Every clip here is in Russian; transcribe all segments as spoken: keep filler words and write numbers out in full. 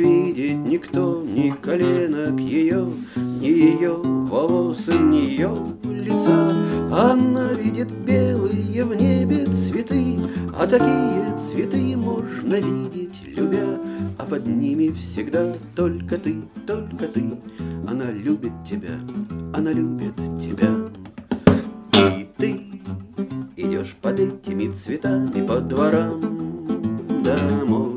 видит никто ни коленок ее, ни ее волос, ни ее лица. Она видит белые в небе цветы, а такие цветы можно видеть, любя, а под ними всегда только ты, только ты. Она любит тебя, она любит тебя. И ты идешь под этими цветами по дворам домой,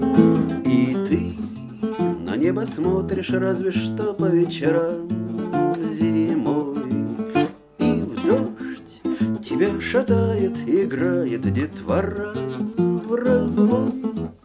и ты на небо смотришь разве что по вечерам зимой. И в дождь тебя шатает, играет детвора в разбой.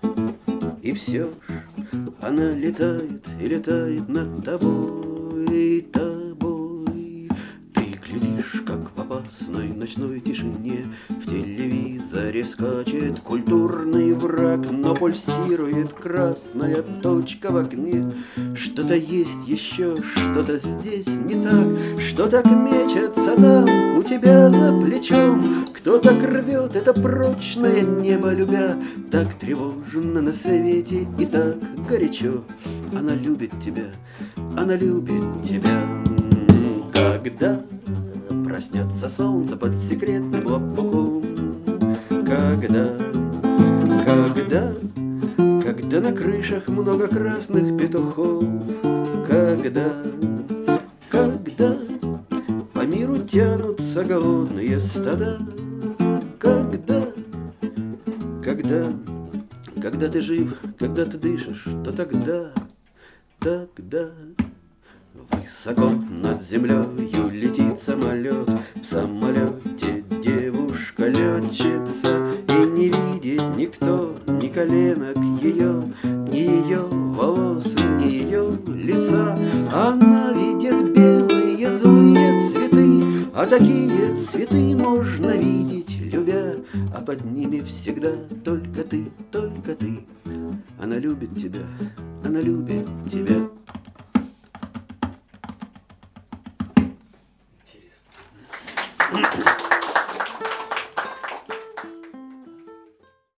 И все ж она летает и летает над тобой, тобой. Ты глядишь, как в опасной ночной тишине в телевизоре скачет культурный враг, но пульсирует красная точка в окне. Что-то есть еще, что-то здесь не так, что так мечется там у тебя за плечом. Кто так рвет это прочное небо, любя, так тревожно на свете и так горячо. Она любит тебя, она любит тебя. Когда проснется солнце под секретным лопухом, Когда, когда, когда на крышах много красных петухов, Когда, когда по миру тянутся голодные стада, Когда, когда, когда ты жив, когда ты дышишь, то тогда, тогда высоко над землею летит самолет. В самолете девушка летчица, и не видит никто ни коленок ее, ни ее волос, ни ее лица. Она видит белые злые цветы, а такие цветы можно видеть, любя, а под ними всегда только ты, только ты. Она любит тебя, она любит тебя.